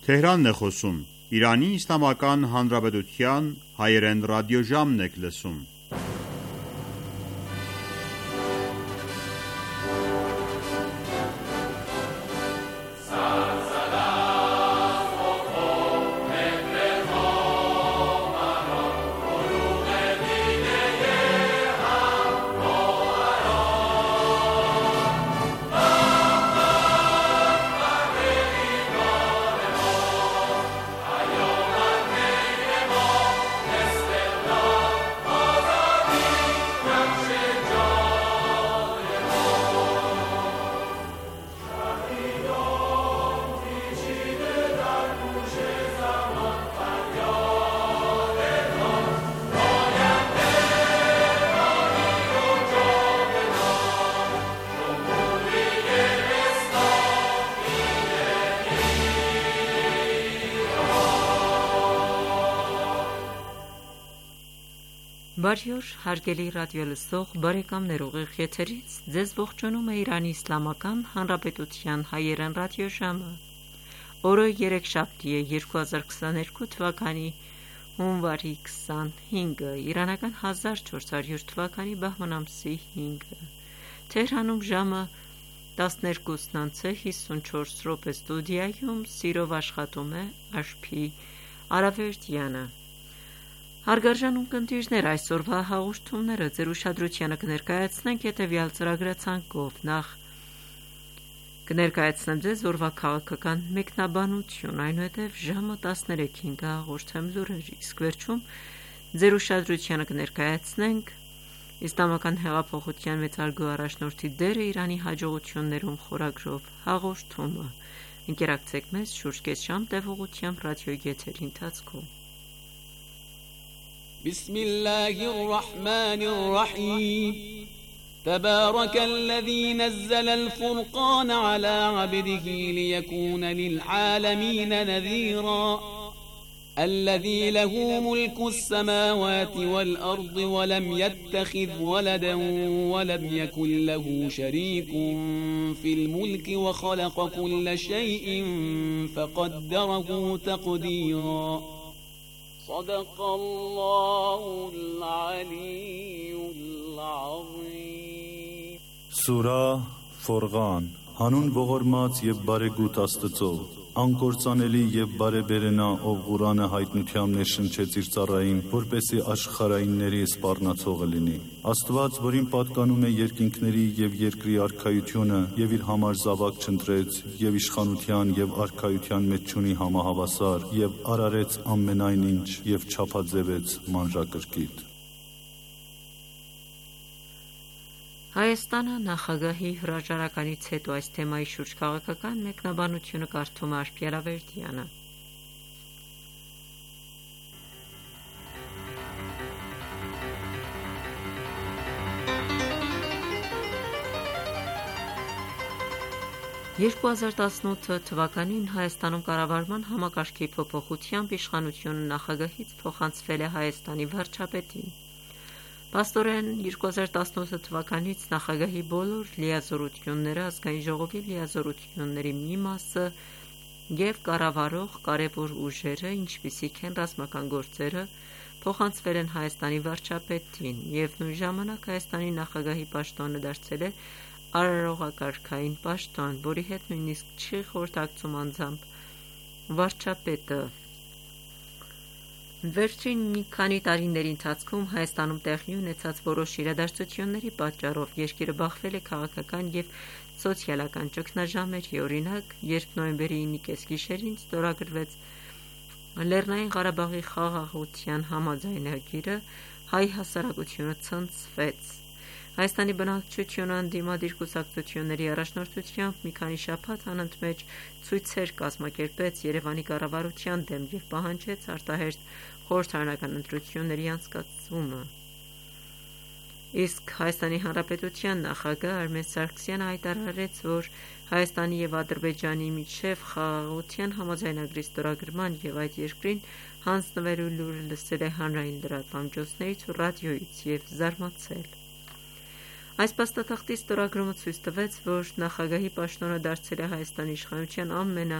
Թեհրանն է խոսում։ Իրանի Իսլամական Հանրապետության հայերեն ռադիոժամն եք լսում։ Բարի օր, հարգելի ռադիոլսող բարեկամներ, ուղիղ եթերից ձեզ ողջունում է Իրանի Իսլամական Հանրապետության հայերեն ռադիոժամը։ Օրը երեքշաբթի է 2022 թվականի հունվարի 25-ը, իրանական 1400 թվականի բահման ամսի 5-ը։ Թեհրանում ժամը 12:54 ստուդիայում սիրով աշխատում է Աշփի Արավերդյանը։ Հարգարժան ունկնդիրներ, այսօրվա հաղորդումները ձեր ուշադրությանը կներկայացնենք հետևյալ ծրագրացանկով. Նախ կներկայացնեմ ձեզ օրվա քաղաքական մեկնաբանություն, այնուհետև ժամը 13-ին կհաղորդեմ լուրեր, իսկ վերջում ձեր ուշադրությանը կներկայացնենք Իսլամական հեղափոխության մեծարգո առաջնորդի դերը Իրանի հաջողություններում խորագրով հաղորդումը։ Ընկերակցեք մեզ շուրջ կես ժամ տևողությամբ ռադիոյի եթերի ընթացքում։ بسم الله الرحمن الرحيم تبارك الذي نزل الفرقان على عبده ليكون للعالمين نذيرا الذي له ملك السماوات والأرض ولم يتخذ ولدا ولم يكن له شريك في الملك وخلق كل شيء فقدره تقديرا صدق الله العلي العظيم Սուրահ Ֆորղան Հանուն ողորմած եւ բարեգութ Աստծո Անկործանելի եւ բարեբերենա ով Ղուրանը հայտնությամբ ներշնչեց իր ծառային, որպեսի աշխարհայինների սպառնացողը լինի։ Աստված, որին պատկանում է երկինքների եւ երկրի արքայությունը եւ իր համար զավակ չընտրեց եւ իշխանության եւ արքայության մեջ չունի համահավասար եւ արարեց ամենայն ինչ եւ չափաձևեց մանրակրկիտ։ Հայաստանը նախագահի հրաժարականից հետո այս թեմայի շուրջ քաղաքական մեկնաբանությունը կարդում է Աշփի Արավերդյանը։ «2018 թվականին Հայաստանում կառավարման համակարգի փոփոխությամբ իշխանությունը նախագահից փոխանցվել է Հայաստանի վարչապետին։ Փաստորեն 2018 թվականից նախագահի բոլոր լիազորությունները, ազգային ժողովի լիազորությունների մի մասը եւ կառավարող կարևոր ուժերը, ինչպիսիք են ռազմական գործերը, փոխանցվել են Հայաստանի վարչապետին եւ նույն ժամանակ Հայաստանի նախագահի պաշտոնը դարձել է արարողակարգային պաշտոն, որի հետ նույնիսկ չի խորհրդակցում անձամբ վարչապետը։ Վերջին մի քանի տարիների ընթացքում Հայաստանում տեղի ունեցած որոշ իրադարձությունների պատճառով երկիրը բախվել է քաղաքական եւ սոցիալական ճգնաժամերի, օրինակ, երբ նոյեմբերի 9-ի կեսգիշերին ստորագրվեց Լեռնային Ղարաբաղի խաղաղության համաձայնագիրը, հայ հասարակությունը ցնցվեց։ Հայաստանի բնակչությունը ընդդիմադիր կուսակցությունների առաջնորդությամբ մի քանի շաբաթ անընդմեջ ցույցեր կազմակերպեց Երևանի կառավարության դեմ եւ պահանջեց արտահերթ խորհրդարանական ընտրությունների անցկացումը։ Իսկ Հայաստանի Հանրապետության նախագահ Արմեն Սարգսյանը հայտարարեց, որ Հայաստանի եւ Ադրբեջանի միջև խաղաղության համաձայնագրի ստորագրման եւ այդ երկրին հանձնվելու լուրը լսել է հանրային լրատվամիջոցներից ու ռադիոից եւ զարմացել։ Այս փաստաթղթի ստորագրումը ցույց տվեց, որ նախագահի պաշտոնը դարձել է Հայաստանի իշխանության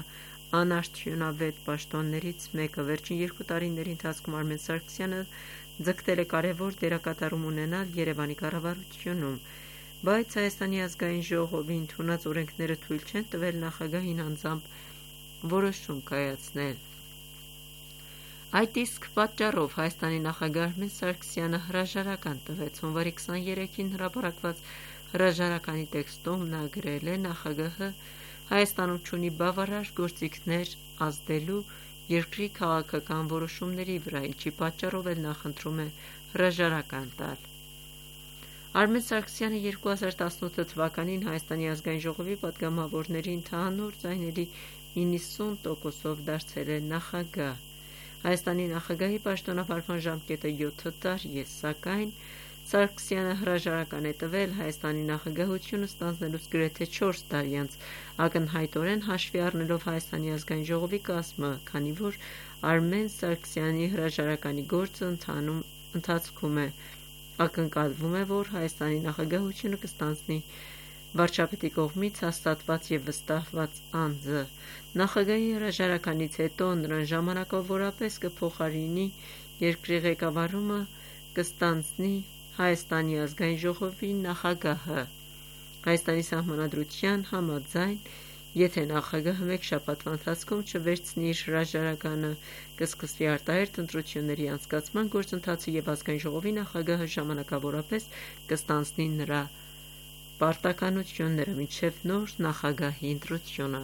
անարդյունավետ պաշտոններից մեկը։ Վերջին 2 տարիների ընթացքում Արմեն Սարգսյանը ձգտել է կարևոր դերակատարում ունենալ Երևանի կառավարությունում, բայց Հայաստանի ազգային ժողովի ընդունած օրենքները թույլ չեն տվել նախագահին անձամբ որոշում կայացնել։ Այդ իսկ պատճառով Հայաստանի նախագահ Արմեն Սարգսյանը հրաժարական տվեց։ Հունվարի 23-ին հրապարակված հրաժարականի տեքստում նա գրել է. նախագահը Հայաստանում չունի բավարար գործիքներ ազդելու երկրի քաղաքական որոշումների վրա, ինչի պատճառով էլ նախընտրում է հրաժարական տալ։ Արմեն Սարգսյանը 2018 թվականին Հայաստանի ազգային ժողովի պատգամավորների ընդհանուր ձայների 90%-ով դարձել է նախագահ։ Հայաստանի նախագահի պաշտոնավարման ժամկետը 7 տարի է, սակայն Սարգսյանը հրաժարական է տվել Հայաստանի նախագահությունը ստանձնելուց գրեթե 4 տարի անց, ակնհայտորեն հաշվի առնելով Հայաստանի ազգային ժողովի կազմը, քանի որ Արմեն Սարգսյանի հրաժարականի գործը ընթացքում է, ակնկալվում է, որ Հայաստանի նախագահությունը կստանձնի վարչապետի կողմից հաստատված և վստահված անձը։ Նախագահի հրաժարականից հետո նրան ժամանակավորապես կփոխարինի երկրի ղեկավարումը կստանձնի Հայաստանի ազգային ժողովի նախագահը։ Հայաստանի սահմանադրության համաձայն, եթե նախագահը մեկ շաբաթվա ընթացքում չվերցնի իր հրաժարականը, կսկսվի արտահերթ ընտրությունների անցկացման գործընթացը և ազգային ժողովի նախագահը ժամանակավորապես կստանձնի նրա պարտականությունները մինչև նոր նախագահի ընտրությունը։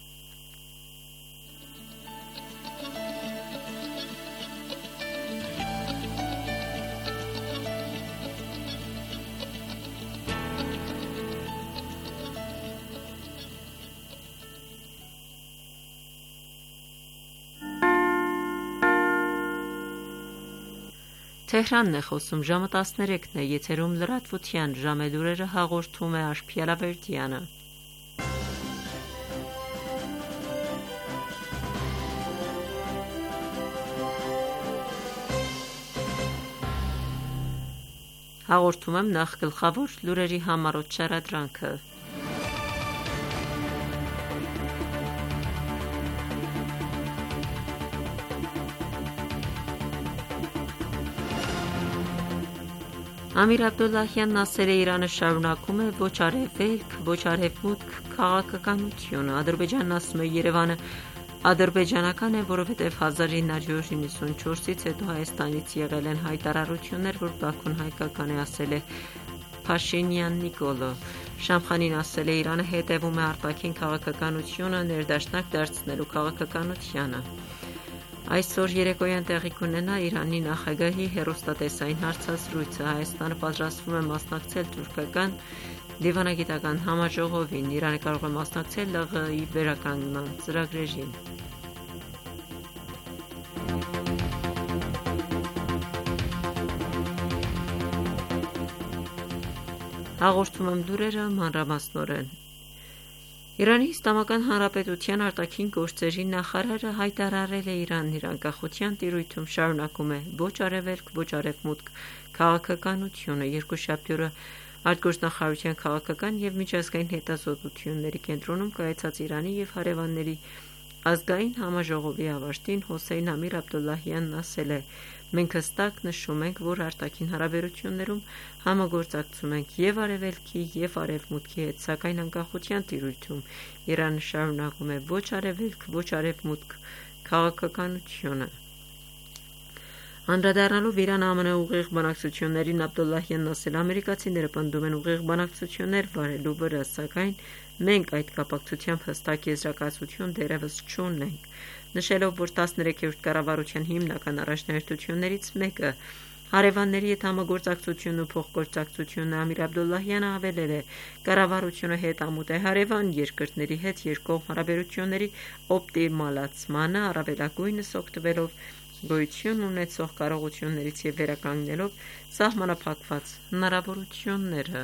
Թեհրանն է խոսում, ժամը 13-ն է, եթերում լրատվության ժամելուրերը հաղորդում է Աշխիա Լավերդյանը։ Հաղորդում եմ նախ գլխավոր լուրերի համառոտ շարադրանքը։ Ամիր Աբդոլլահյանն ասել է, Իրանը շարունակում է ոչ արևելք, ոչ արևմուտք քաղաքականությունը։ Ադրբեջանն ասում է, Երևանը ադրբեջանական է, որովհետև 1994-ից հետո Հայաստանից եղել են հայտարարություններ, որ Բաքուն հայկական է, ասել է Փաշինյան Նիկոլը։ Շամխանին ասել է, Իրանը հետևում է արտաքին քաղաքականությունը ներդաշնակ դարձնելու քաղաքականությանը։ Այսօր երեկոյան տեղի կունենա Իրանի նախագահի հեռուստատեսային հարցազրույցը։ Հայաստանը պատրաստվում է մասնակցել թուրքական դիվանագիտական համաժողովին։ Իրանը կարող է մասնակցել ԼՂ-ի վերականգնման ծրագրերին։ Հաղորդում եմ լուրերը մանրամասնորեն։ Իրանի Իսլամական Հանրապետության արտաքին գործերի նախարարը հայտարարել է Իրանն իր անկախության տիրույթում շարունակում է ոչ արևելք, ոչ արևմուտք քաղաքականությունը։ Երկուշաբթի օրը արտգործնախարարության քաղաքական և միջազգային հետազոտությունների կենտրոնում կայացած Իրանի և հարևանների ազգային համաժողովի ավարտին Հոսեյն Ամիր Աբդոլլահյանն ասել է. մենք հստակ նշում ենք, որ արտաքին հարաբերություններում համագործակցում ենք և արևելքի և արևմուտքի հետ, սակայն անկախության տիրույթում Իրանը շարունակում է ոչ արևելք, ոչ արևմուտք քաղաքականությունը։ Անդրադառնալով Իրան-ԱՄՆ ուղիղ բանակցություններին, Աբդոլլահյանն ասել է, ամերիկացիները պնդում են ուղիղ բանակցություններ վարելու վրա, սակայն մենք այդ կապակցությամբ հստակ եզրակացություն դեռևս չունենք։ Նշելով, որ 13-րդ կառավարության հիմնական առաջնահերթություններից մեկը հարևանների հետ համագործակցությունն ու փոխգործակցությունն, Ամիր Աբդոլլահյանը հավելել է, կառավարությունը հետամուտ է հարևան երկրների հետ երկկողմ հարաբերությունների օպտիմալացմանը, առավելագույնս օգտվելով գոյություն ունեցող կարողություններից և վերականգնելով սահմանափակված հնարավորությունները։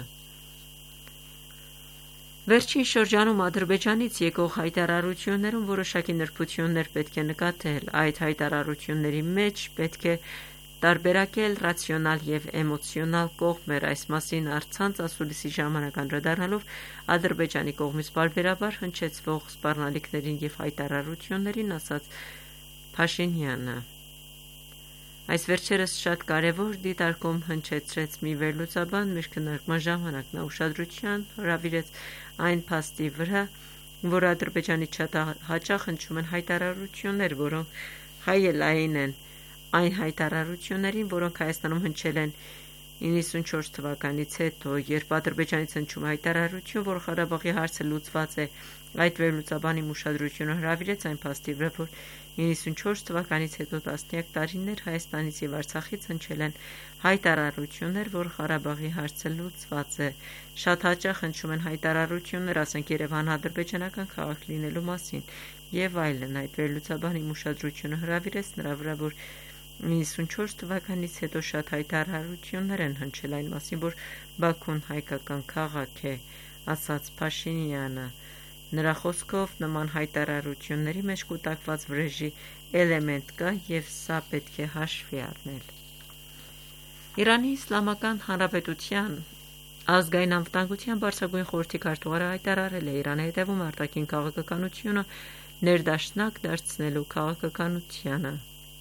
Վերջին շրջանում Ադրբեջանից եկող հայտարարություններում որոշակի նրբություններ պետք է նկատել։ Այդ հայտարարությունների մեջ պետք է տարբերակել ռացիոնալ և էմոցիոնալ կողմեր, այս մասին առցանց ասուլիսի ժամանակ անդրադառնալով Ադրբեջանի կողմից պարբերաբար հնչեցվող սպառնալիքներին և հայտարարություններին ասաց Փաշինյանը։ Այս վերջերս շատ կարևոր դիտարկում հնչեցրեց մի վերլուծաբան մեր քննարկման ժամանակ, նա ուշադրություն հրավիրեց այն փաստի վրա, որ Ադրբեջանից շատ հաճախ հնչում են հայտարարություններ, որոնք հայելային են այն հայտարարություններին, որոնք Հայաստանում հնչել են 94 թվականից հետո, երբ Ադրբեջանից հնչում հայտարարություն, որ Ղարաբաղի հարցը լուծված է, այդ վերլուծաբանի ուշադրությունը հրավիրեց այն փաստի վրա, որ 94 թվականից հետո տասնյակ տարիներ Հայաստանից և Արցախից հնչել են հայտարարություններ, որ Ղարաբաղի հարցը լուծված է։ Շատ հաճախ հնչում են հայտարարություններ, ասենք Երևան ադրբեջանական քաղաք լինելու մասին եւ այլն։ Այդ վերլուծաբանի ուշադրությունը հրավիրեց նրա վրա, որ 94 թվականից հետո շատ հայտարարություններ են հնչել այն մասին, որ Բաքուն հայկական քաղաք է, ասաց Փաշինյանը։ Նրա խոսքով նման հայտարարությունների մեջ կուտակված վրեժի էլեմենտ կա եւ սա պետք է հաշվի առնել։ Իրանի Իսլամական Հանրապետության ազգային անվտանգության բարձրագույն խորհրդի քարտուղարը հայտարարել է Իրանը հետևում արտաքին քաղաքականությունը ներդաշնակ դարձնելու քաղաքականությանը։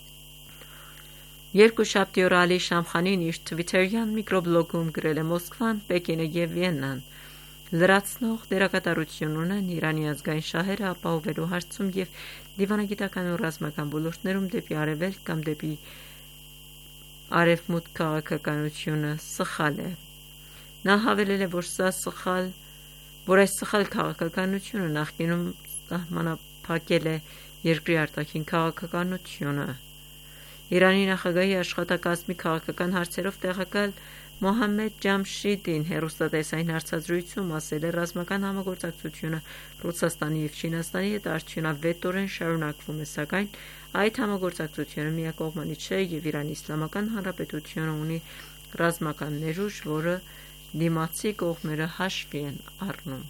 Երկուշաբթի օրը Ալի Շամխանին իր Twitter-յան միկրոբլոգում գրել է Մոսկվան, Պեկինը եւ Վիեննան լրացնող դերակատարություն ունեն Իրանի ազգային շահերը ապահովելու հարցում եւ դիվանագիտական ու ռազմական ոլորտներում դեպի արևելք կամ դեպի արևմուտք քաղաքականությունը սխալ է։ Նա հավելել է, որ այս սխալ քաղաքականությունը նախկինում սահմանափակել է երկրի արտաքին քաղաքականությունը։ Իրանի նախագահի աշխատակազմի քաղաքական հարցերով տեղակալ Մոհամմեդ Ջամշիդին հեռուստատեսային հարցազրույցում ասել է ռազմական համագործակցությունը Ռուսաստանի և Չինաստանի հետ արդյունավետորեն շարունակվում է, սակայն այդ համագործակցությունը միակողմանի չէ և Իրանի Իսլամական Հանրապետությունը ունի ռազմական ներուժ, որը դիմացի կողմերը հաշվի են առնում։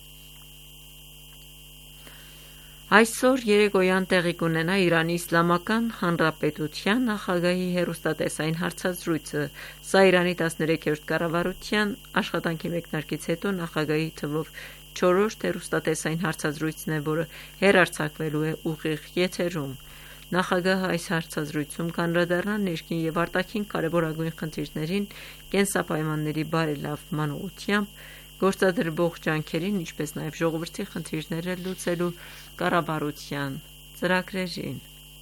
Այսօր երեկոյան տեղի կունենա Իրանի Իսլամական Հանրապետության նախագահի հեռուստատեսային հարցազրույցը։ Սա Իրանի 13-րդ կառավարության աշխատանքի մեկնարկից հետո նախագահի թվով 4-րդ հեռուստատեսային հարցազրույցն է, որը հեռարձակվելու է ուղիղ եթերում։ Նախագահը այս հարցազրույցում կանդրադառնա ներքին և արտաքին կարևորագույն խնդիրներին, կենսապայմանների բարելավման ուղղությամբ գործադրվող ջանքերին, ինչպես նաև ժողովրդի խնդիրները լուծելու կառավարության ծրագրերին։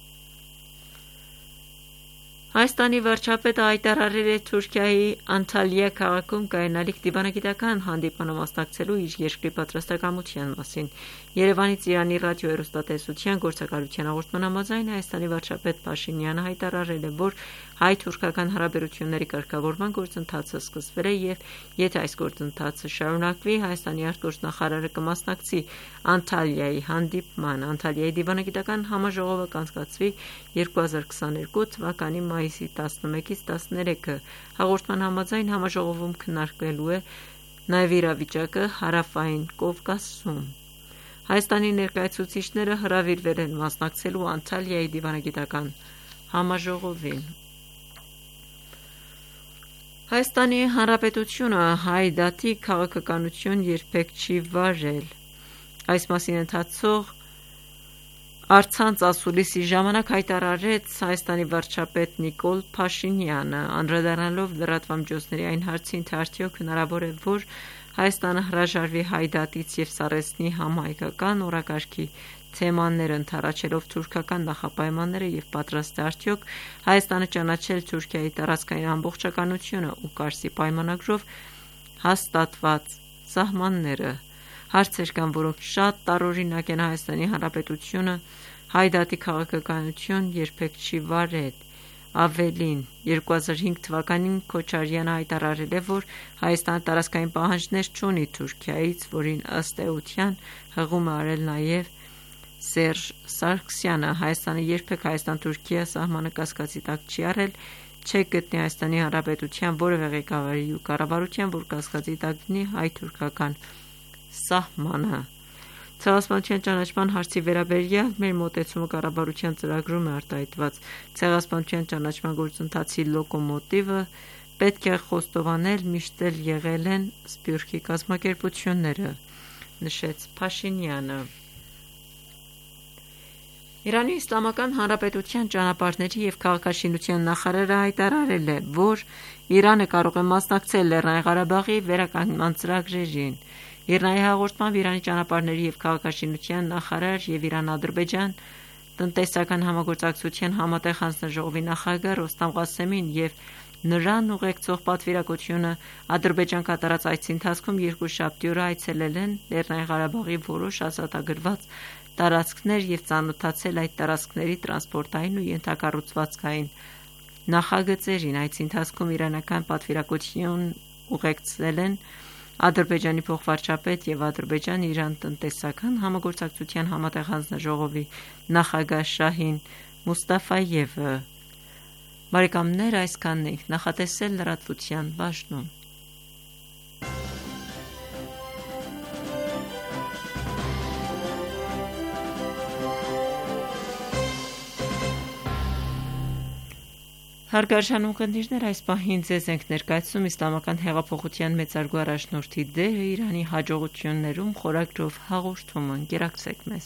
Հայաստանի վարչապետը հայտարարել է Թուրքիայի Անտալիա քաղաքում կայանալիք դիվանագիտական հանդիպմանը մասնակցելու իր երկրի պատրաստակամության մասին։ Երևանից Իրանի ռադիոհեռուստատեսության գործակալության հաղորդման համաձայն Հայաստանի վարչապետ Փաշինյանը հայտարարել է, որ հայ-թուրքական հարաբերությունների կարգավորման գործընթացը սկսվել է եւ եթե այս գործընթացը շարունակվի, Հայաստանի արտգործնախարարը կմասնակցի Անտալիայի հանդիպման։ Անտալիայի դիվանագիտական համաժողովը կանցկացվի 2022 թվականի մայիսի 11-ից 13-ը։ Հաղորդման համաձայն համաժողովում քննարկվելու է նաև իրավիճակը Հարավային Կովկասում։ Հայաստանի ներկայացուցիչները հրավիրվել են մասնակցելու Անտալիայի դիվանագիտական համաժողովին։ Հայաստանի Հանրապետությունը հայ դատի քաղաքականություն երբեք չի վարել։ Այս մասին ընթացող առցանց ասուլիսի ժամանակ հայտարարեց Հայաստանի վարչապետ Նիկոլ Փաշինյանը, անդրադառնալով լրատվամիջոցների այն հարցին, թե արդյոք հնարավոր է, որ Հայաստանը հրաժարվի հայ դատից և սառեցնի համահայկական օրակարգի թեմաները, ընդառաջելով թուրքական նախապայմանները և պատրաստ է արդյոք Հայաստանը ճանաչել Թուրքիայի տարածքային ամբողջականությունը ու Կարսի պայմանագրով հաստատված սահմանները։ Հարցեր կան, որոնք շատ տարօրինակ են։ Հայաստանի Հանրապետությունը հայ դատի քաղաքականություն երբեք չի վարել։ Ավելին, 2005 թվականին Քոչարյանը հայտարարել է, որ Հայաստանը տարածքային պահանջներ չունի Թուրքիայից, որին ըստ էության հղում է արել նաև Սերժ Սարգսյանը։ Հայաստանը երբեք Հայաստան-Թուրքիա սահմանը կասկածի տակ չի առել, չի գտնի Հայաստանի Հանրապետության որևէ ղեկավարի ու կառավարության, որ կասկածի տակ դնի հայ-թուրքական սահմանը։ Ցեղասպանության ճանաչման հարցի վերաբերյալ մեր մոտեցումը կառավարության ծրագրում է արտահայտված։ Ցեղասպանության ճանաչման գործընթացի լոկոմոտիվը պետք է խոստովանել միշտ էլ եղել են Սփյուռքի կազմակերպությունները, նշեց Փաշինյանը։ Իրանի Իսլամական Հանրապետության ճանապարհների և քաղաքաշինության նախարարը հայտարարել է, որ Իրանը կարող է մասնակցել Լեռնային Ղարաբաղի վերականգնման ծրագրերին։ Իրանի հաղորդմամբ Իրանի ճանապարհների և քաղաքաշինության նախարար և Իրան-Ադրբեջան տնտեսական համագործակցության համատեղ հանձնաժողովի նախագահ Ռոստամ Ղասեմին և նրան ուղեկցող պատվիրակությունը Ադրբեջան կատարած այցի ընթացքում երկուշաբթի օրը այցելել են Լեռնային Ղարաբաղի որոշ ազատագրված տարածքներ և ծանոթացել այդ տարածքների տրանսպորտային ու ենթակառուցվածքային նախագծերին։ Այցի ընթացքում իրանական պատվիրակություն ուղեկցել են Ադրբեջանի փոխվարչապետ և Ադրբեջան-Իրան տնտեսական համագործակցության համատեղ հանձնաժողովի նախագահ Շահին Մուստաֆայևը։ Բարեկամներ, այսքանն ենք նախատեսել լրատվության բաժնում։ Հարգարժան ունկնդիրներ, այս պահին ձեզ ենք ներկայացնում Իսլամական հեղափոխության մեծարգո առաջնորդի դերը Իրանի հաջողություններում խորագրով հաղորդումը։ Ընկերակցեք մեզ։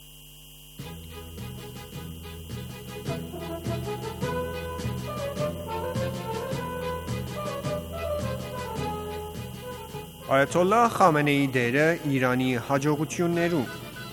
Այաթոլլահ Խամենեիի դերը Իրանի հաջողություններում։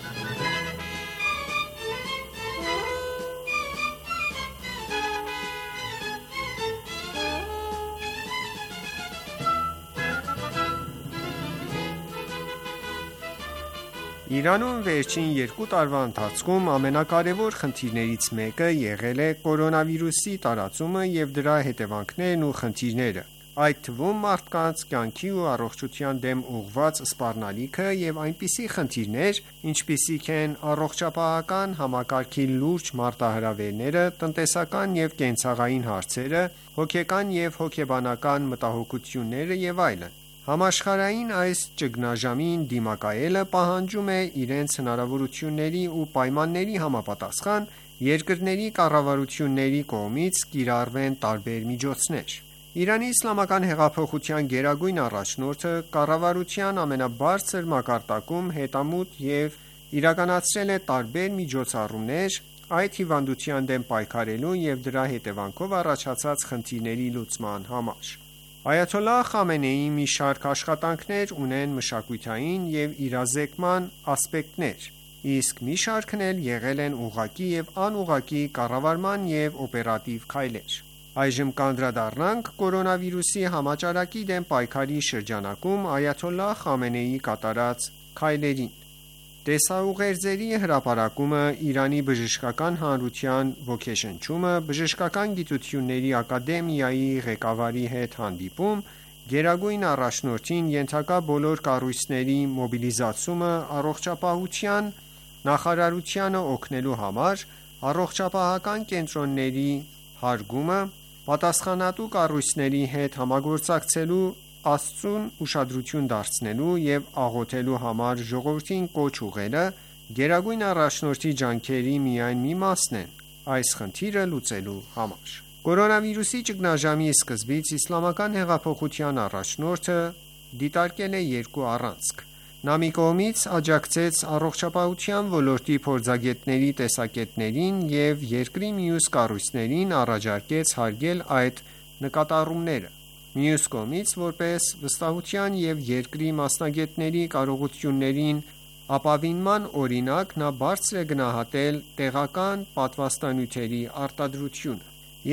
Իրանում վերջին 2 տարվա ընթացքում ամենակարևոր խնդիրներից մեկը եղել է կորոնավիրուսի տարածումը և դրա հետևանքներն ու խնդիրները, այդ թվում մարդկանց կյանքի ու առողջության դեմ ուղղված սպառնալիքը և այնպիսի խնդիրներ, ինչպիսիք են առողջապահական համակարգի լուրջ մարտահրավերները, տնտեսական և կենցաղային հարցերը, հոգեկան և հոգեբանական մտահոգությունները և այլն։ Համաշխարհային այս ճգնաժամին դիմակայելը պահանջում է իրենց հնարավորությունների ու պայմանների համապատասխան երկրների կառավարությունների կողմից կիրառվեն տարբեր միջոցներ։ Իրանի Իսլամական հեղափոխության գերագույն առաջնորդը կառավարության ամենաբարձր մակարդակում հետամուտ և իրականացրել է տարբեր միջոցառումներ այդ հիվանդության դեմ պայքարելու և դրա հետևանքով առաջացած խնդիրների լուծման համար։ Այաթոլլահ Խամենեիի մի շարք աշխատանքներ ունեն մշակութային և իրազեկման ասպեկտներ, իսկ մի շարքն էլ եղել են ուղղակի և անուղղակի կառավարման և օպերատիվ քայլեր։ Այժմ կանդրադառնանք կորոնավիրուսի համաճարակի դեմ պայքարի շրջանակում այաթոլլահ Խամենեիի կատարած քայլերին։ Տեսաուղերձերի հրապարակումը, Իրանի բժշկական հանրության ոգեշնչումը, Բժշկական գիտությունների ակադեմիայի ղեկավարի հետ հանդիպում, գերագույն առաջնորդին ենթակա բոլոր կառույցների մոբիլիզացումը առողջապահության նախարարությանը օգնելու համար, առողջապահական կենտրոնների հարգումը, պատասխանատու կառույցների հետ համագործակցելու, Աստծուն ուշադրություն դարձնելու և աղոթելու համար ժողովրդին կոչ ուղղելը գերագույն առաջնորդի ջանքերի միայն մի մասն են այս խնդիրը լուծելու համար։ Կորոնավիրուսի ճգնաժամի սկզբից Իսլամական հեղափոխության առաջնորդը դիտարկել է 2 առանցք։ Նա մի կողմից աջակցեց առողջապահության ոլորտի փորձագետների տեսակետներին և երկրի մյուս կառույցներին առաջարկեց հարգել այդ նկատառումները։ Մյուս կողմից, որպես վստահության և երկրի մասնագետների կարողություններին ապավինման օրինակ, նա բարձր է գնահատել տեղական պատվաստանյութերի արտադրությունը։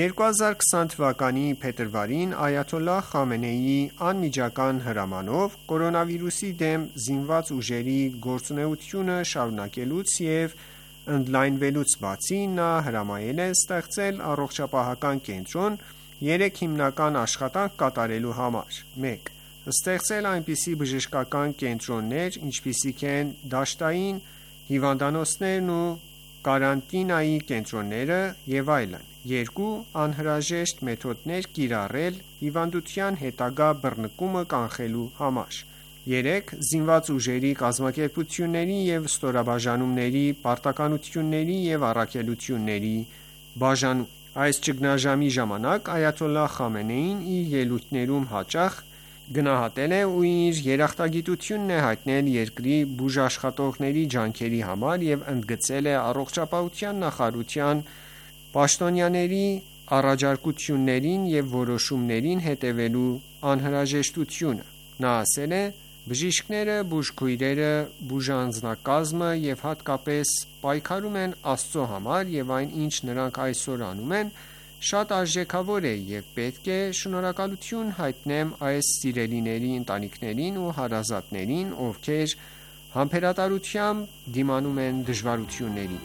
2020 թվականի փետրվարին այաթոլլահ Խամենեիի անմիջական հրամանով կորոնավիրուսի դեմ զինված ուժերի գործունեությունը շարունակելուց և ընդլայնվելուց բացի, նա հրամայել է ստեղծել առողջապահական կենտրոն 3 հիմնական աշխատանք կատարելու համար. 1. Ստեղծել այնպիսի բժշկական կենտրոններ, ինչպիսիք են դաշտային հիվանդանոցներն ու կարանտինայի կենտրոնները և այլն։ 2. Անհրաժեշտ մեթոդներ կիրառել հիվանդության հետագա բռնկումը կանխելու համար։ 3. Զինված ուժերի կազմակերպությունների և ստորաբաժանումների պարտականությունների և առաքելությունների բաժանում։ Այս ճգնաժամի ժամանակ այաթոլլահ Խամենեին իր ելույթներում հաճախ գնահատել ու իր երախտագիտությունն է հայտնել երկրի բուժաշխատողների ջանքերի համար և ընդգծել է առողջապահության նախարարության պաշտոնյաների առաջարկություններին և որոշումներին հետևելու անհրաժեշտությունը։ Նա ասել է. «Բժիշկները, բուժքույրերը, բուժանձնակազմը և հատկապես պայքարում են Աստծո համար, և այն, ինչ նրանք այսօր անում են, շատ արժեքավոր է, և պետք է շնորհակալություն հայտնեմ այս սիրելիների ընտանիքներին ու հարազատներին, ովքեր համբերատարությամբ դիմանում են դժվարություններին»։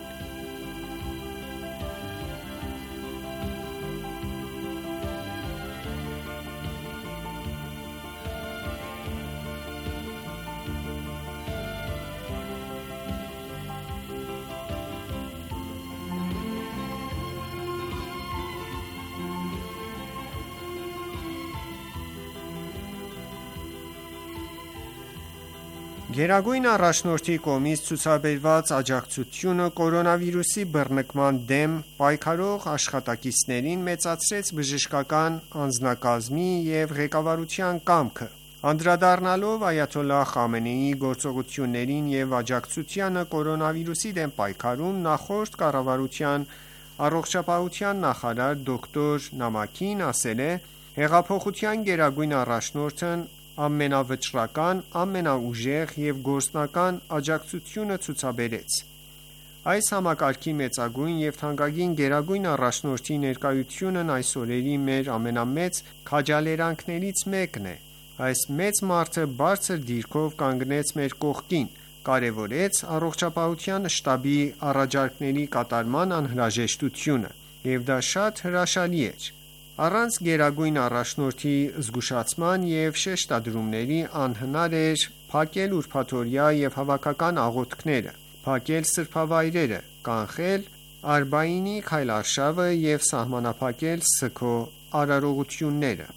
Գերագույն առաջնորդի կողմից ցուցաբերված աջակցությունը կորոնավիրուսի բռնկման դեմ պայքարող աշխատակիցներին մեծացրեց բժշկական անձնակազմի և ղեկավարության կամքը։ Անդրադառնալով այաթոլլահ Խամենեիի գործողություններին և աջակցությանը կորոնավիրուսի դեմ պայքարում, նախորդ կառավարության առողջապահության նախարար դոկտոր Նամաքին ասել է. «Հեղափոխության գերագույն առաջնորդն ամենավճռական, ամենաուժեղ և գործնական աջակցությունը ցուցաբերեց։ Այս համակարգի մեծագույն և թանկագին գերագույն առաջնորդի ներկայությունն այս օրերի մեր ամենամեծ քաջալերանքներից մեկն է։ Այս մեծ մարդը բարձր դիրքով կանգնեց մեր կողքին, կարևորեց առողջապահության շտաբի առաջարկների կատարման անհրաժեշտությունը, և դա շատ հրաշալի էր։ Առանց գերագույն առաջնորդի զգուշացման և շեշտադրումների անհնար էր փակել ուրբաթօրյա և հավաքական աղոթքները, փակել սրբավայրերը, կանխել Արբաինի քայլարշավը և սահմանափակել սգո արարողությունները։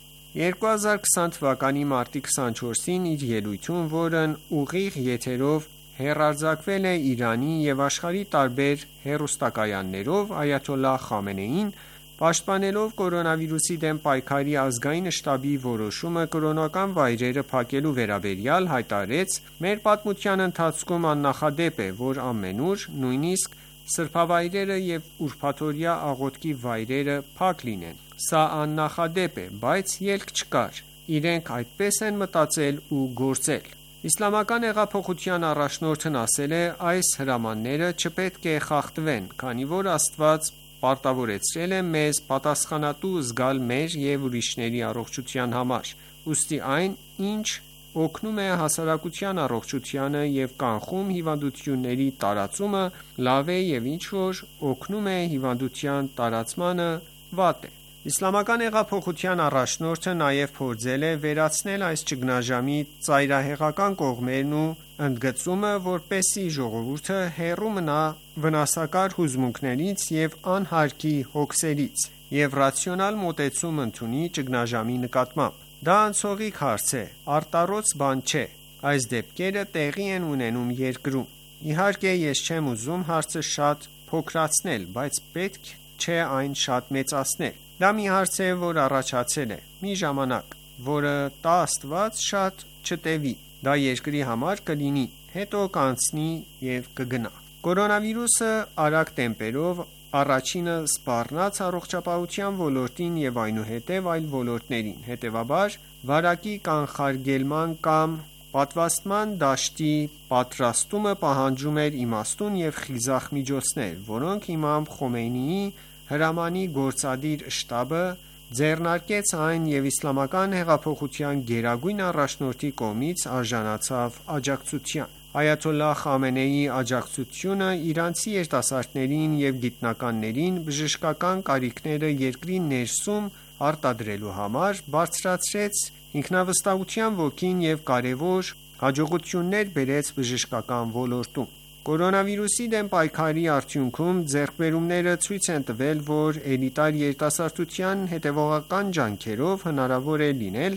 2020 թվականի մարտի 24-ին իր ելույթում, որն ուղիղ եթերով հեռարձակվել է Իրանի և աշխարհի տարբեր հեռուստակայաններով, այաթոլլահ Խամենեին, պաշտպանելով կորոնավիրուսի դեմ պայքարի ազգային շտաբի որոշումը կրոնական վայրերը փակելու վերաբերյալ, հայտարարեց. «Մեր պատմության ընթացքում աննախադեպ է, որ ամենուր, նույնիսկ սրբավայրերը և ուրբաթօրյա աղոթքի վայրերը փակ լինեն։ Սա աննախադեպ է, բայց ելք չկար։ Իրենք այդպես են մտածել ու գործել»։ Իսլամական հեղափոխության առաջնորդն ասել է. «Այս հրամանները չպետք է խախտվեն, քանի որ Աստված պարտավորեցրել է մեզ պատասխանատու զգալ մեր և ուրիշների առողջության համար։ Ուստի այն, ինչ օգնում է հասարակության առողջությանը և կանխում հիվանդությունների տարածումը, լավ է, և ինչ որ օգնում է հիվանդության տարածմանը, վատ է»։ Իսլամական հեղափոխության առաջնորդը նաև փորձել է վերացնել այս ճգնաժամի ծայրահեղական կողմերն ու ընդգծումը, որպեսզի ժողովուրդը հեռու մնա վնասակար հուզմունքներից և անհարկի հոգսերից և ռացիոնալ մոտեցում ընդունի ճգնաժամի նկատմամբ։ Դա անցողիկ հարց է, արտառոց բան չէ։ Այս դեպքերը տեղի են ունենում երկրում։ Իհարկե, ես չեմ ուզում հարցը շատ փոքրացնել, բայց պետք չէ այն շատ մեծացնել։ Դա մի հարց է, որ առաջացել է մի ժամանակ, որը տա Աստված շատ չտևի, դա երկրի համար կլինի, հետո կանցնի և կգնա։ Կորոնավիրուսը արագ տեմպերով առաջինը սպառնաց առողջապահության ոլորտին և այնուհետև այլ ոլորտներին։ Հետևաբար, վարակի կանխարգելման կամ պատվաստման դաշտի պատրաստումը պահանջում էր իմաստուն և խիզախ միջոցներ, որոնք իմամ Խոմեյնիի հրամանի գործադիր շտաբը ձեռնարկեց այն և իսլամական հեղափոխության գերագույն առաջնորդի կողմից արժանացավ աջակցության։ Այաթոլլահ Խամենեիի աջակցությունը իրանցի երիտասարդներին և գիտնականներին բժշկական կարիքները երկրի ներսում արտադրելու համար բարձրացրեց ինքնավստահության ոգին և կարևոր հաջողություններ բերեց բժշկական ոլորտում։ Կորոնավիրուսի դեմ պայքարի արդյունքում ձեռքբերումները ցույց են տվել, որ էլիտար երիտասարդության հետևողական ջանքերով հնարավոր է լինել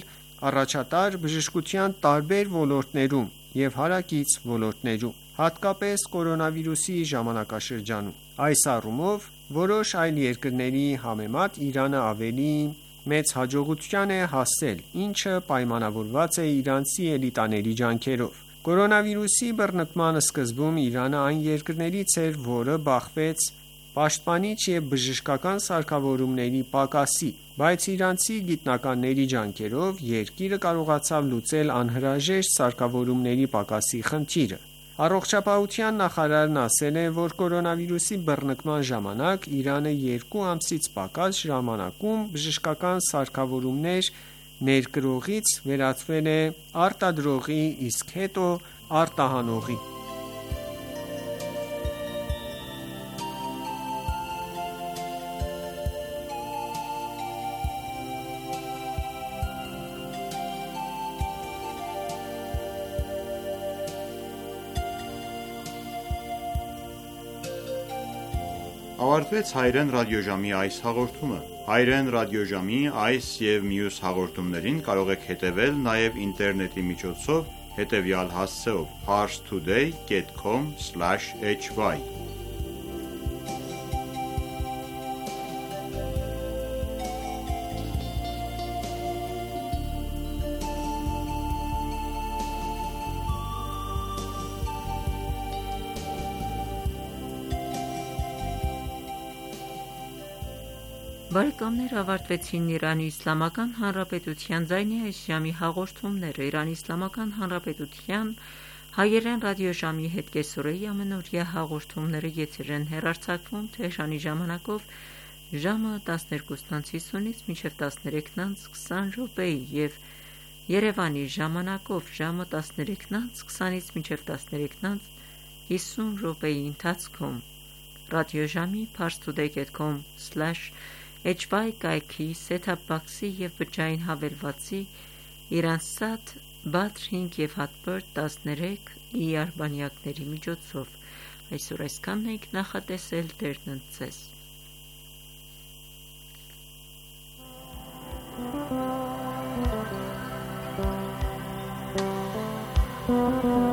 առաջատար բժշկության տարբեր ոլորտներում և հարակից ոլորտներում, հատկապես կորոնավիրուսի ժամանակաշրջանում։ Այս առումով, որոշ այլ երկրների համեմատ Իրանը ավելի մեծ հաջողության է հասել, ինչը պայմանավորված է իրանցի էլիտաների ջանքերով։ Կորոնավիրուսի բռնկման սկզբում Իրանը այն երկրներից էր, որը բախվեց պաշտպանիչ և բժշկական սարքավորումների պակասի, բայց իրանցի գիտնականների ջանքերով երկիրը կարողացավ լուծել անհրաժեշտ սարքավորումների պակասի խնդիրը։ Առողջապահության նախարարն ասել է, որ կորոնավիրուսի բռնկման ժամանակ Իրանը 2 ամսից պակաս ժամանակում բժշկական սարքավորումներ ներկրողից վերածվել է արտադրողի, իսկ հետո արտահանողի։ Ավարտվեց հայրեն ռադիոժամի այս հաղորդումը։ Հայրեն ռադիոժամի այս և մյուս հաղորդումներին կարող եք հետևել նաև ինտերնետի միջոցով հետևյալ հասցեով՝ parstoday.com/hy Բարեկամներ, ավարտվեցին Իրանի Իսլամական Հանրապետության ձայնի այս ժամի հաղորդումները։ Իրանի Իսլամական Հանրապետության հայերեն ռադիոժամի հետ կեսօրեի ամենօրյա հաղորդումները եթեր են հեռարձակվում Թեհրանի ժամանակով ժամը 12:50-ից մինչև 13:20 և Երևանի ժամանակով ժամը 13:20-ից մինչև 13:50 ընթացքում։ Ռադիոժամի parstoday.com/hy կայքի set-top box-ի և բջջային հավելվածի Iransat Badr 5 և Hotbird 13 արբանյակների միջոցով։ Այսօր այսքանն ենք նախատեսել, Տերն ընդ ձեզ։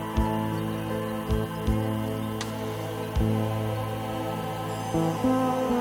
Thank you.